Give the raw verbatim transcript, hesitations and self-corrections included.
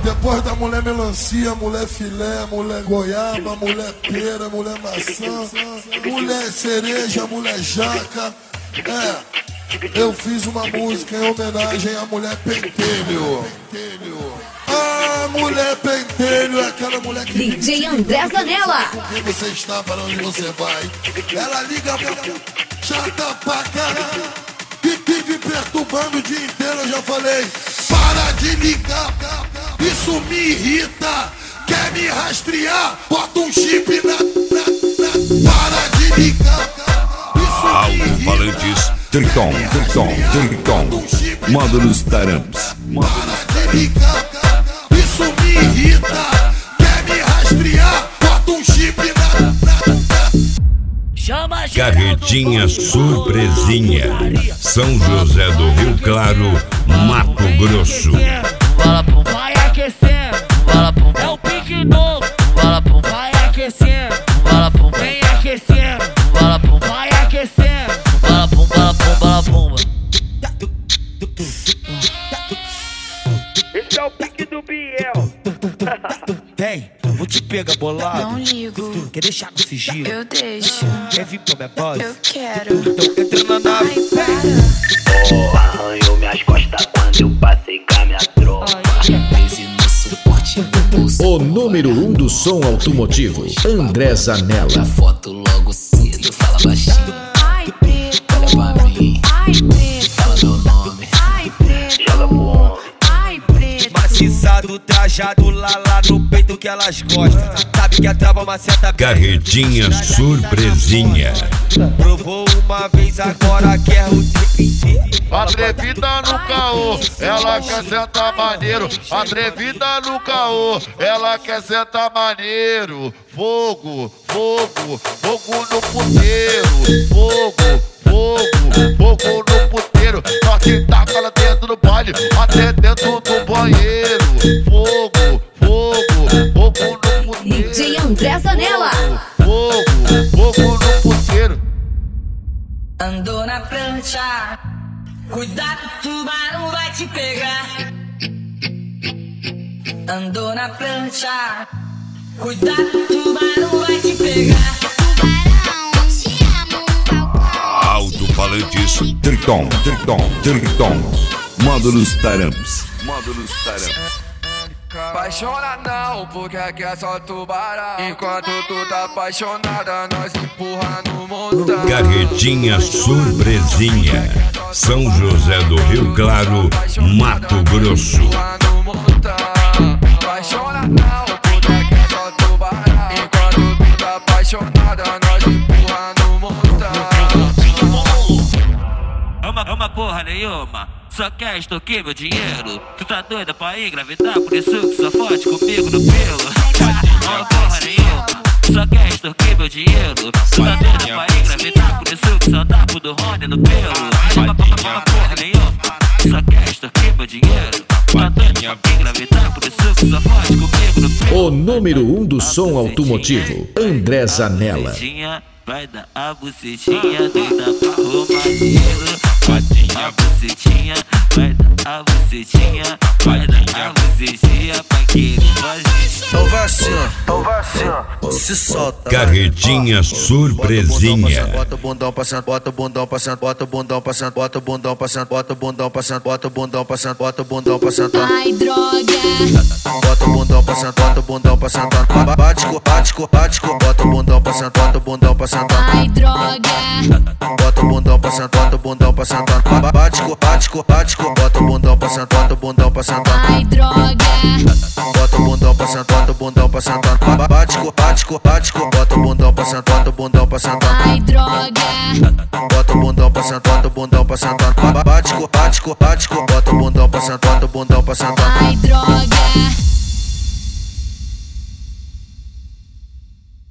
Depois da mulher melancia, mulher filé, mulher goiaba, mulher pera, mulher maçã, mulher cereja, mulher jaca. É, eu fiz uma música em homenagem à mulher pentelho. Ah, mulher pentelho é aquela mulher que D J André Zanella. Com quem você está, para onde você vai. Ela liga pra chata pra caralho, vive perturbando o dia inteiro. Eu já falei, para de ligar, isso me irrita. Quer me rastrear? Bota um chip na, na, na. Para de ligar, isso me irrita. Alto-falantes Triton, Triton, Triton, módulos Taramps. Para de ligar, isso me irrita. Quer me rastrear? Bota um chip na, na, na. Carretinha surpresinha, São José do Rio Claro, Mato Grosso. Fala pum, vai aquecendo. Fala pum, é o pique novo. Fala pum, vai aquecendo. Fala pum, vem aquecendo. Fala pum, vai aquecendo. Fala pum, fala pum, fala pum. Esse é o pique do Biel. Vem, vou te pegar bolado. Não ligo. Quer deixar com sigilo? Eu deixo. Quer vir pra minha base? Eu quero. Então entra na nave. Ai, para. Oh, arranhou minhas costas quando eu passei com a minha tropa. Esse no suporte do bolso. O número um do som automotivo, André Zanella. Foto logo cedo, fala baixinho. Ai, preto. Olha pra mim, Ai, preto. fala meu nome. Ai, preto. Joga pro ombro. Ai, preto. Maciçado, trajado lá lá no peito que elas gostam. Sabe que a trava uma seta. Carretinha surpresinha. Provou uma vez, agora quer o trip inteiro. Atrevida no caô, ela quer sentar maneiro. Atrevida no caô, ela quer sentar maneiro. Fogo, fogo, fogo no puteiro. Fogo, fogo, fogo no puteiro. Nós que taca ela dentro do baile, até dentro do banheiro. Fogo, fogo, fogo no puteiro. D J André Zanella. Fogo, fogo no puteiro. Andou na prancha, cuidado, o tubarão vai te pegar. Andou na prancha, cuidado, o tubarão vai te pegar. Tubarão, te amo, Falcão. Alto-falantes Triton, Triton, Triton, módulos Taramps. Módulos Taramps. Apaixona não, porque aqui é só tubarão. Enquanto tu tá apaixonada, nós empurra no montão. Carretinha surpresinha, São José do Rio Claro, Mato Grosso. Apaixona não, porque aqui é só tubarão. Enquanto tu tá apaixonada, nós empurra no montão. Ama, ama porra nenhuma, só quer extorquir meu dinheiro. Tu tá doida pra engravidar, por isso que só fode comigo no pelo. Ama porra nenhuma, só quer extorquir meu dinheiro. Tu tá doida pra engravidar, por isso que só dá pro do Rony no pelo. Ama, ama porra nenhuma, só quer extorquir meu dinheiro. Tu tá doida pra engravidar, por isso que só fode comigo no pelo. O número um do som automotivo, André Zanella. Vai dar a bucetinha, doida pra roubar dinheiro. A bucetinha, vai dar a bucetinha. Vai dar a bucetinha pra querer fazer. Então vai assim, ó. Então vai assim, ó. Se solta. Carretinha surpresinha. Bota o bundão passando, bota o bundão passando, bota o bundão passando, bota o bundão passando, bota o bundão passando, bota o bundão passando, bota o bundão passando. Ai, droga. Bota o bundão passando, bota o bundão passando. Bate, bate, bate, bota o bundão passando, bota o bundão passando. Ai, droga. Bota o bundão passando, bota o bundão passando. Bate, bate, bate, bota o bundão passando, bota o bundão passando. Ai, droga. Bota o bundão passando, bota o bundão passando. Bate, bate, bate, bota o bundão passando, bota o bundão passando. Ai, droga. Bota o bundão passando, bota o bundão passando. Bate, bate, bate, bota o bundão passando, bota o bundão passando. Ai, droga.